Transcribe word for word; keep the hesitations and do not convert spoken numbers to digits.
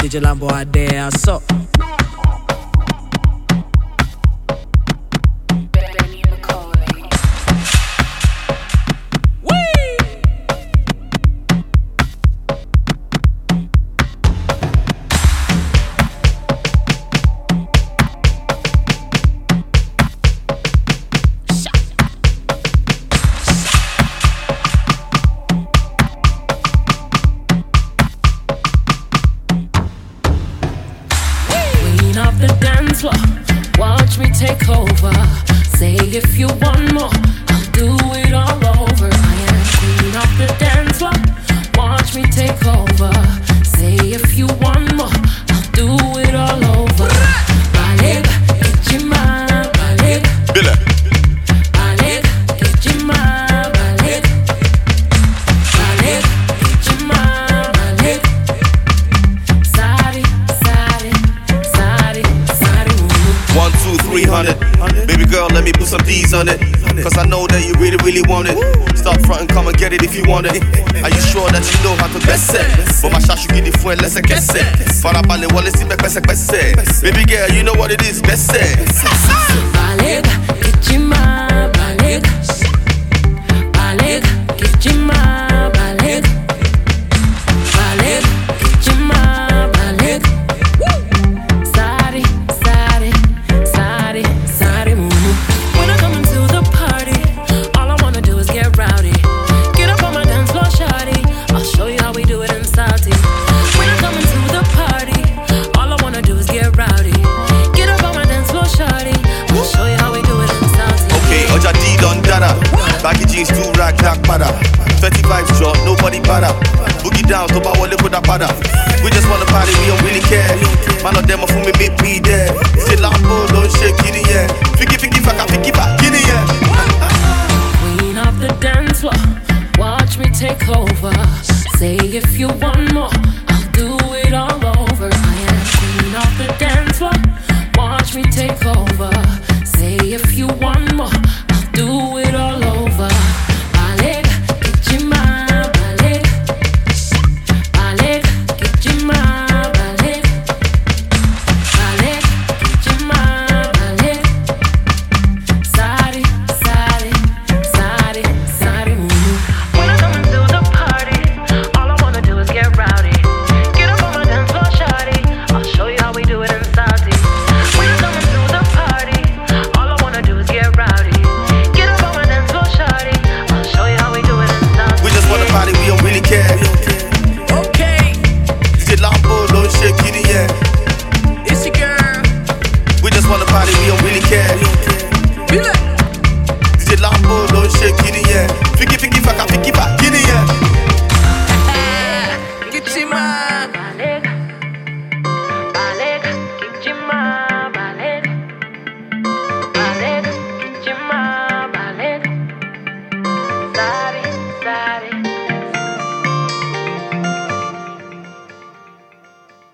D J Lambo Adea, so. Off the dance floor, watch me take over. Say if you want more, I'll do it all over. I am queen of the dance floor, watch me take over. Say if you want more, I'll do it all over. Balik, Ijima, balik, balik, Ijima, balik, balik, Ijima, balik. Sari, sari. One, two, three hundred. Baby girl, let me put some D's on it. Cause I know that you really, really want it. Stop front and come and get it if you want it. Are you sure that you know how to best it? But my shot, you get it for let's get it. Farabale, wale si me pese pese. Baby girl, you know what it is, best it. Balik, Ijima, balik. Balik, Ijima, balik. Balik, Ijima, balik. Sari, sari, sari, sari, mumu. When I come into the party, all I wanna do is get rowdy. Get up on my dance floor, shawty. I'll show you how we do it in Salty. When I come into the party, all I wanna do is get rowdy. Get up on my dance floor, shawty. I'll show you how we do it in Salty. Okay, Oja D done dada. Baggy jeans, do rag, black pada. twenty-five drop, nobody bada. Boogie down, to my wallet with a pada. We just wanna party, we don't really care. Man of them are for me, meet me there.